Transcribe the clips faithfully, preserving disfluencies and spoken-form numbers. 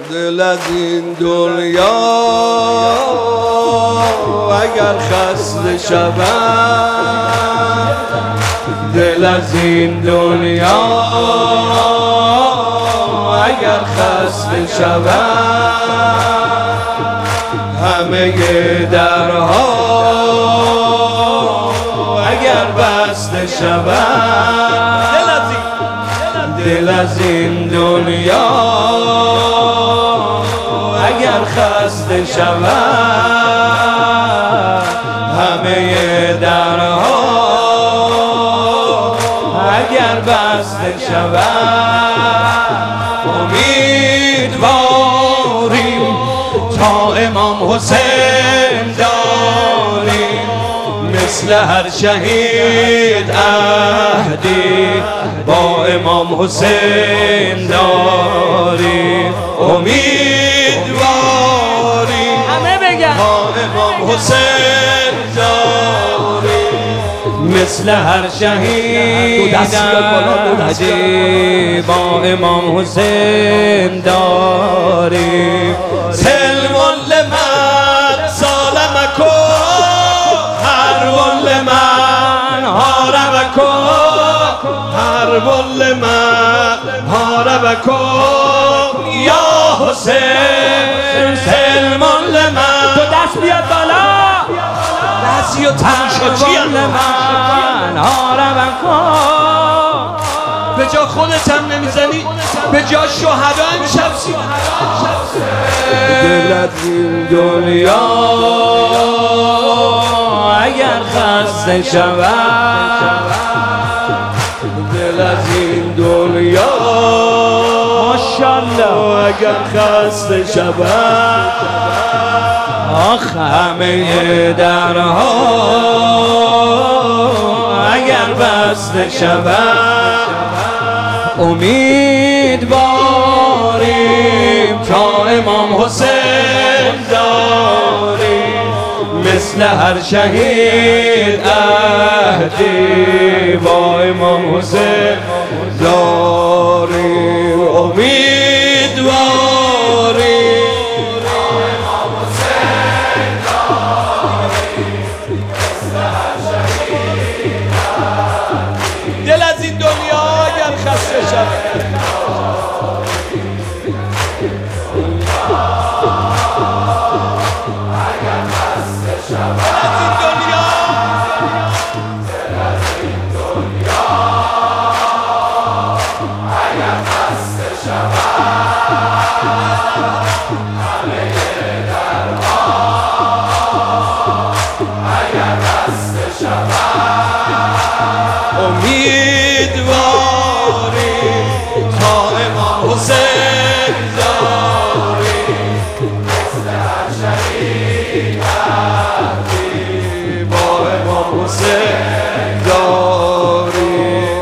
دل از این دنیا اگر خسته شود، دل از این دنیا اگر خسته شود، همه درها اگر بسته شود، دل از این دنیا اگر خسته شود، همه درها اگر بسته شود، امیدواریم تا امام حسین داریم، مثل هر شهید عهدی با امام حسین داریم، امیدواریم همه بگن با امام حسین داریم، مثل هر شهید عهدی با امام حسین داریم. سلم لمن ظلمکم حرب لمن حاربکم، حرب لمن حاربکم یا حسین، سلم لمن تو دست بیاد بالا، دستی و تنشاچی لمن حاربکم، به جا خودت هم نمیزنی، به جا شهدا امشب سی. دل از این دنیا اگر خسته شود، دل از این دنیا ماشاءالله اگر خسته شود، آخ همه درها اگر بسته شود، امیدواریم تا امام حسین داریم، مثل هر شهید عهدی با امام حسین داریم، امیدواریم تا امام حسین داریم، مثل هر شهید عهدی. دل از این دنیا اگر خسته شود، امیدواریم تا امام حسین داریم، مثل هر شهید عهدی با امام حسین داریم،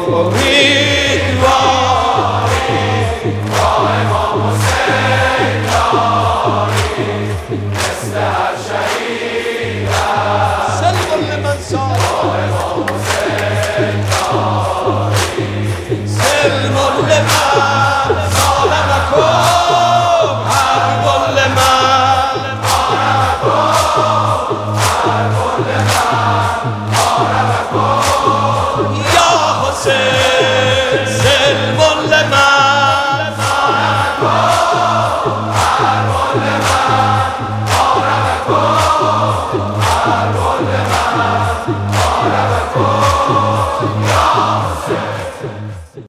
امیدواریم تا امام حسین داریم، مثل هر شهید عهدی. سلم لمن صار سلم لمن ظلمکم حرب لمن حاربکم، حرب لمن حاربکم یا حسین، سلم لمن ظلمکم حرب لمن